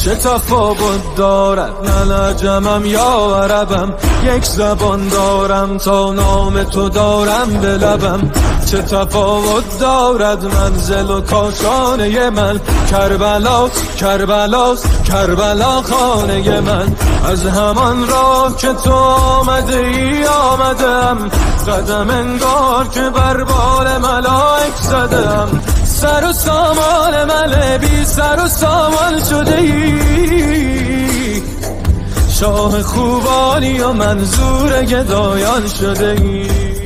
چه تفاوت دارد من عجمم یا عربم، یک زبان دارم تا نام تو دارم به لبم. چه تفاوت دارد منزل و کاشانه من، کربلاست کربلاست کربلا خانه من. از همان راه که تو آمده ای آمدم، قدم انگار که بر بال ملائک زدم. سر و سامان من بی سر و سامان شده ای، شاه خوبانی و منظور گدایان شده ای.